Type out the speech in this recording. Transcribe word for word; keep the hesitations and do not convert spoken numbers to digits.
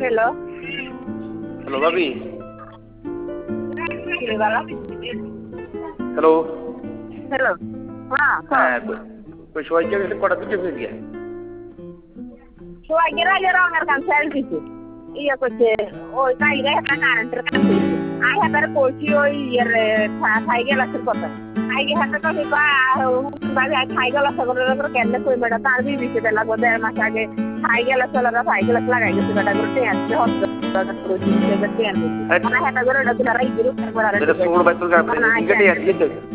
hello hello ভাবি বাবা hello hello হ্যাঁ হ্যাঁ ওই সবাইকে কটা দিতে হয়ে গিয়ে সবাই গেরা গেরা আমার কাছে আর দিছে ইয়ে করছে ওই কাইলে একটা কারেন্টের কাজ হয়েছে আই হাতারে কইছি ওই ইয়ের খাই গেলাসের কথা খাই গে হাতে তো বাজে খাই গেলাস করে কেন কই বেটা তার বি দিছে বেলা গো দেড় মাস আগে খাই গেলাস লাগা খাই গেলাস লাগাই গেছে বেটা করে আসছে হসপিটাল হাতা করে ওটা রাই গ্রুপ করে আর এটা সুমন ভাই তো গাড়ি